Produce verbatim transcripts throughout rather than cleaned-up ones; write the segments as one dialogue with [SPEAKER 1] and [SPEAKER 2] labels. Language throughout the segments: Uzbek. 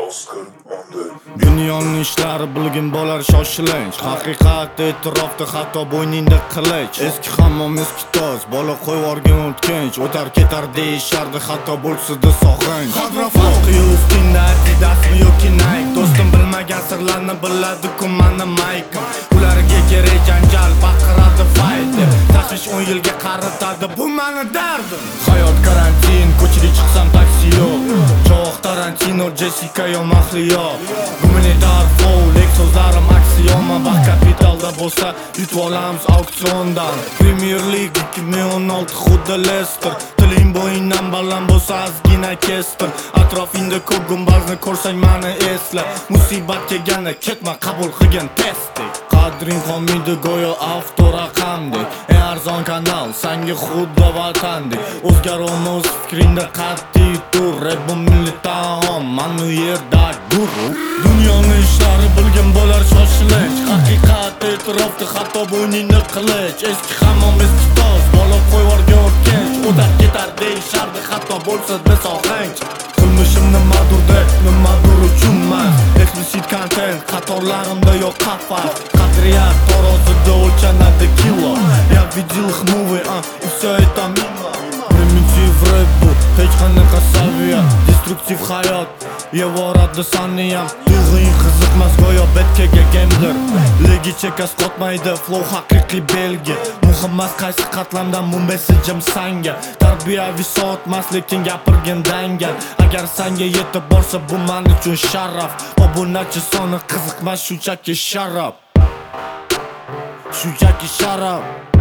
[SPEAKER 1] Oscar on the
[SPEAKER 2] Dunyoning ishlari bilgin bo'lar shoshilinch. Haqiqat e'tirofda hatto bo'yningda qilich. Eski hammom eski toz, bola qo'yvorgan o'tkinch. O'tar ketar deyishardi hatto bo'lsa-da sog'inch. Xadrafoqiy ustingda Adidasmi yoki Nike. Do'stim bilmagan sirlarni biladi-ku mani Mike. Ularga kerak janjal, baqiradi fight deb. Tashvish o'n yilga qaritadi, bu mani dardim. Hayot karantin, ko'chaga chiqsam taksi yo'q. Cho'q Tarantino, Jessica yo Mahliyo. Gumanitar flow, lek so'zlarim aksiyoma. Baxt kapitalda bo'lsa yutib olamiz auksiondan. Premier League ikki ming o'n olti xuddi Leicester. Tiling bo'yindan baland bo'lsa ozgina kestir. Atrofingda ko'p gumbazni ko'rsang mani esla. Musibat kelganda ketma qabul qilgan testdek. Qadring qolmaydi go'yo avto raqamdek. Eng arzon kanal senga xuddi vatandek. O'zgarolmas fikringda qat'iy tur. Rap bu milliy taom, man u yerda guru. Dunyoning ishlari bilgin bo'lar shoshilinch. Haqiqat e'tirofda hatto bo'yningda qilich. Eski hammom eski toz, bola qo'yvorgan o'tkinch. O'tar ketar deyishardi hatto bo'lsa-da sog'inch. Qilmishim nimadur deb, nimadur uchunman. Explicit content qatorlarimda yo'q qafas. Qadriyat tarozida o'lchanadi kilo. Я видел их movie, а и всё это мимо. Primitiv rap bu, hech qanaqa saviya. Destruktiv hayot, yevoradi saniyam. Tuyg'ing qiziqmas go'yo betkaga gamedir. Legi chekas qotmaydi, flow haqiqiy belgi. Muhimmas qaysi qatlamdan bu messajim sanga. Tarbiyaviy soatmas lekin gapirgan dangal. Agar senga yetib borsa bu men uchun sharaf. Obunachi soni qiziqmas shunchaki sharaf. Shunchaki sharaf.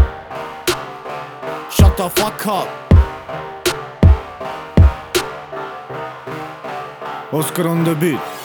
[SPEAKER 2] Shut the fuck up. Oscar on the beat.